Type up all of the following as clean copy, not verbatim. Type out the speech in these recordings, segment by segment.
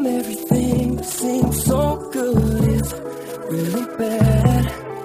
everything that seems so good is really bad.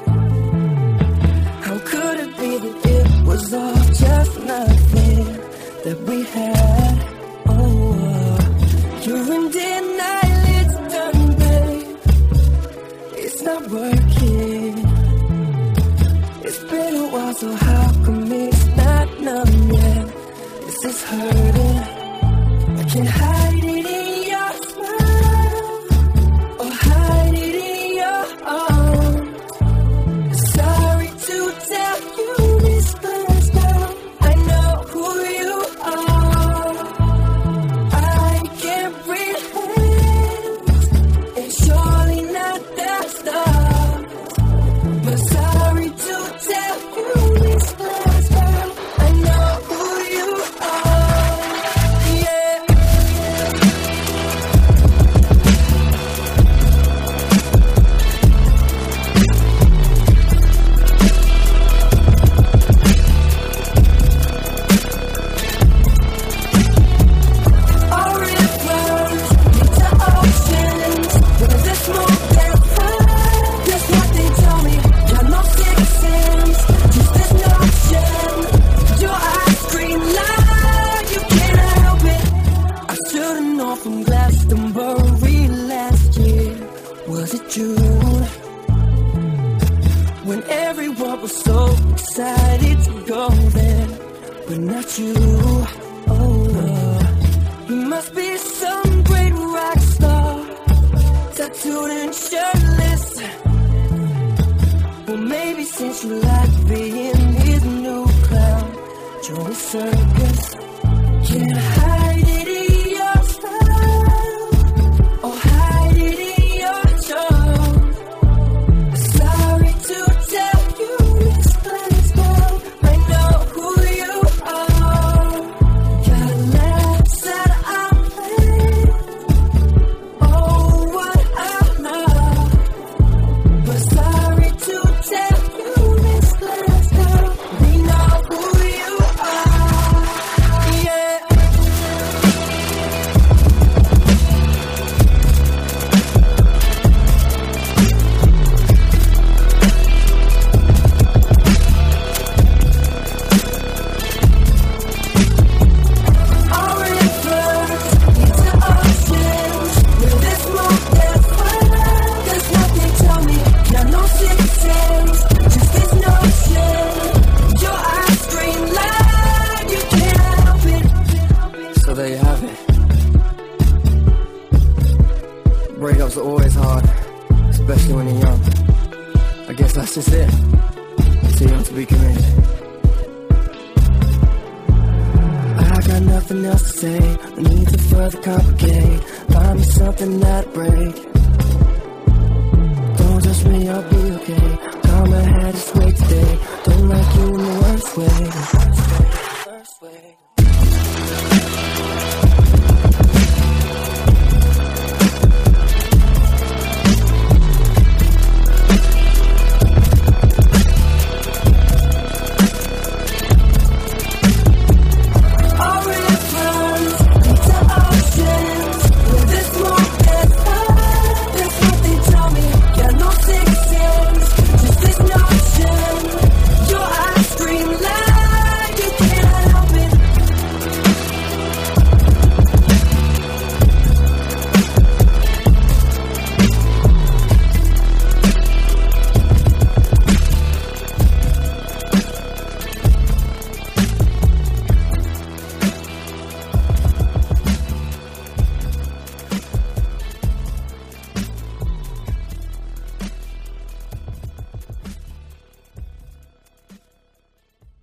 How could it be that it was all just nothing that we had? Oh, you're in denial, it's done, babe. It's not working. It's been a while, so how come it's not numb yet? This is hurting. I can't hide it in your smile or hide it in your arms. Sorry to tell you this, but now I know who you are. I can't pretend it's surely not that start. But sorry to tell you this, but now I know who you are. Yeah. All rivers lead to oceans, where the smoke and fire. That's what they tell me. Got no sixth sense, just this notion. Your eyes scream loud, you can't help it. I should've known from Glastonbury last year. Was it June? When everyone was so excited to go there, but not you. Oh, you must be some great rock star, tattooed and shirtless. Well, maybe since you like being his new clown, join the circus. Can't hide it in your style or hide it in your charm. Sorry to tell you this, but now I know who you are. Got laughs that I'm playing. Oh, what I love. But sorry to tell you this, but now we know who you are. Yeah. All rivers lead to oceans, where there's smoke and fire. There's nothing, tell me, got no sixth sense, just this notion. Your eyes scream loud, you can't help it. So there you have it. Breakups are always hard, especially when you're young. I guess that's just it. Too young to be committed. I got nothing else to say, no need to further complicate. Find me something that'll break. Don't judge me, I'll be okay. Calm, I had this way today. Don't like you in the worst way.